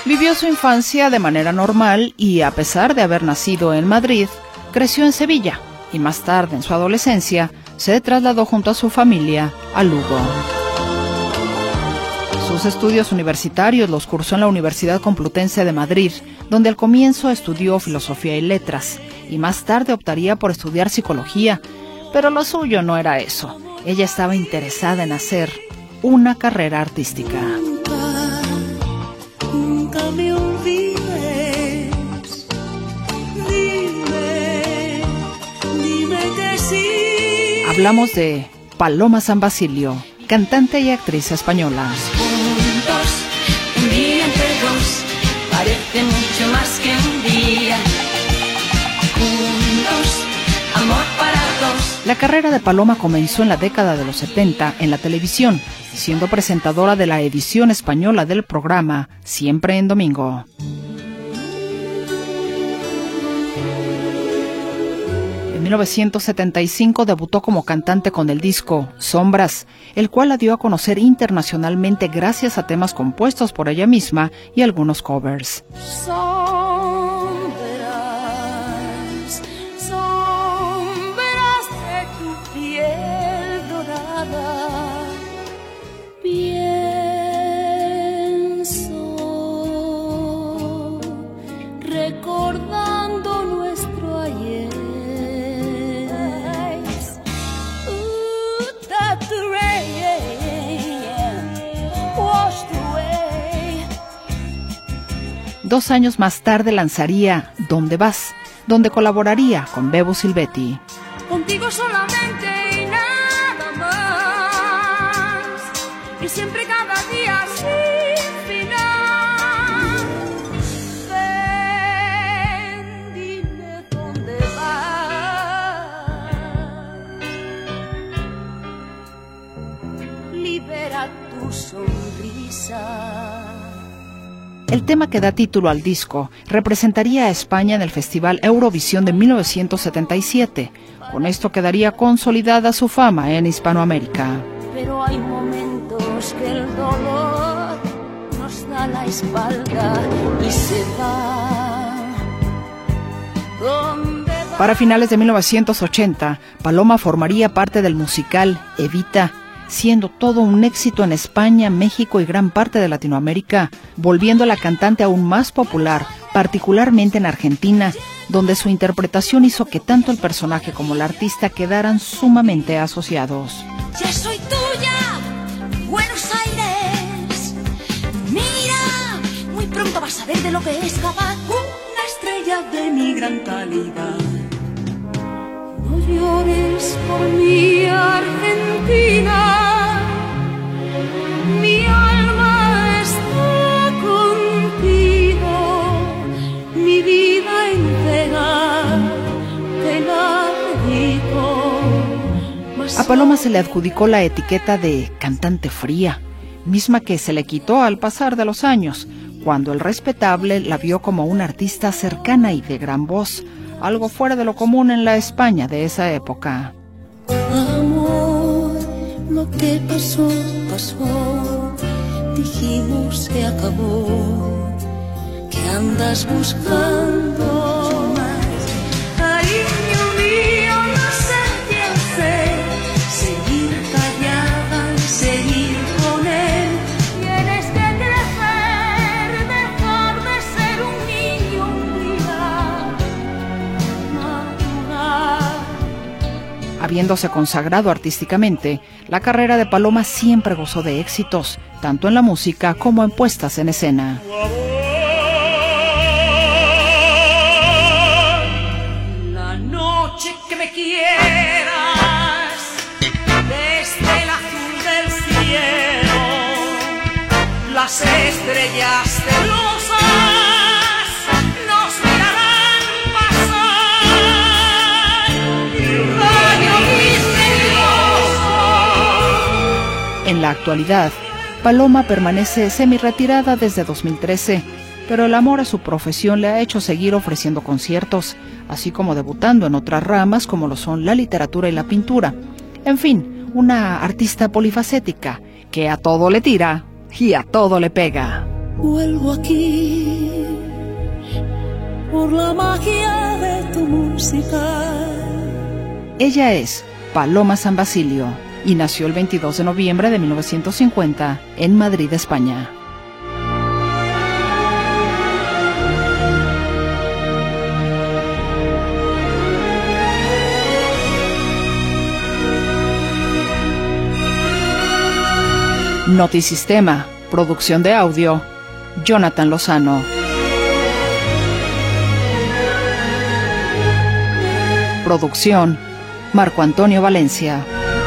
Vivió su infancia de manera normal y, a pesar de haber nacido en Madrid, creció en Sevilla y más tarde, en su adolescencia, se trasladó junto a su familia a Lugo. Sus estudios universitarios los cursó en la Universidad Complutense de Madrid, donde al comienzo estudió filosofía y letras, y más tarde optaría por estudiar psicología, pero lo suyo no era eso. Ella estaba interesada en hacer una carrera artística. Nunca me olvides, dime que sí. Hablamos de Paloma San Basilio, cantante y actriz española. Juntos, un día entre dos, parece mucho más que un día. Juntos, amor para dos. La carrera de Paloma comenzó en la década de los 70 en la televisión, siendo presentadora de la edición española del programa Siempre en Domingo. En 1975 debutó como cantante con el disco Sombras, el cual la dio a conocer internacionalmente gracias a temas compuestos por ella misma y algunos covers. Recordando nuestro ayer. That the rain washed away. 2 años más tarde lanzaría ¿Dónde vas?, donde colaboraría con Bebo Silvetti. Contigo solamente y nada más. Y siempre cada día sin final. Ven, dime dónde vas. Libera tu sonrisa. El tema que da título al disco representaría a España en el Festival Eurovisión de 1977. Con esto quedaría consolidada su fama en Hispanoamérica. Pero hay momentos que el dolor nos da la espalda y se va. ¿Dónde va? Para finales de 1980, Paloma formaría parte del musical Evita, siendo todo un éxito en España, México y gran parte de Latinoamérica, volviendo a la cantante aún más popular, particularmente en Argentina, donde su interpretación hizo que tanto el personaje como la artista quedaran sumamente asociados. Ya soy tuya, Buenos Aires. Mira, muy pronto vas a ver de lo que es capaz una estrella de mi gran calidad. No llores por mi Argentina, mi alma está contigo, mi vida entera te la dedico. A Paloma se le adjudicó la etiqueta de cantante fría, misma que se le quitó al pasar de los años, cuando el respetable la vio como una artista cercana y de gran voz, algo fuera de lo común en la España de esa época. Amor, lo que pasó, pasó, dijimos que acabó, que andas buscando más. Cariño mío, no sé qué hacer, seguir callada y seguir con él. Tienes que crecer, dejar de ser un niño, un día madurar. Habiéndose consagrado artísticamente, la carrera de Paloma siempre gozó de éxitos, tanto en la música como en puestas en escena. La noche que me quieras, desde el azul del cielo, las estrellas celosas nos mirarán pasar. Rayo misterioso. En la actualidad, Paloma permanece semi-retirada desde 2013, pero el amor a su profesión le ha hecho seguir ofreciendo conciertos, así como debutando en otras ramas como lo son la literatura y la pintura. En fin, una artista polifacética que a todo le tira y a todo le pega. Vuelvo aquí por la magia de tu música. Ella es Paloma San Basilio y nació el 22 de noviembre de 1950 en Madrid, España. Notisistema, producción de audio, Jonathan Lozano. Producción, Marco Antonio Valencia.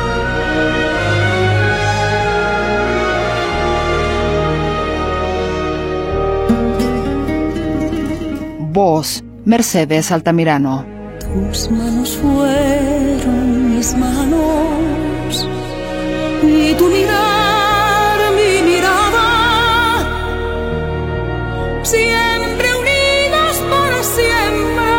Voz, Mercedes Altamirano. Tus manos fueron mis manos y tu mirar, mi mirada, siempre unidas para siempre.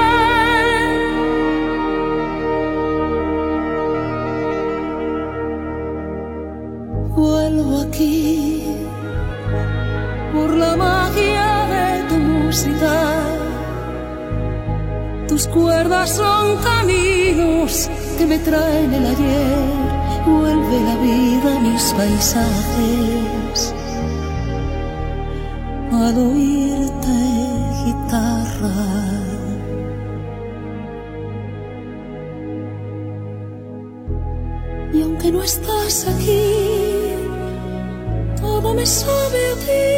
Vuelvo aquí por la magia de tu música. Tus cuerdas son caminos que me traen el ayer. Vuelve la vida a mis paisajes al oírte, guitarra. Y aunque no estás aquí, todo me sabe a ti.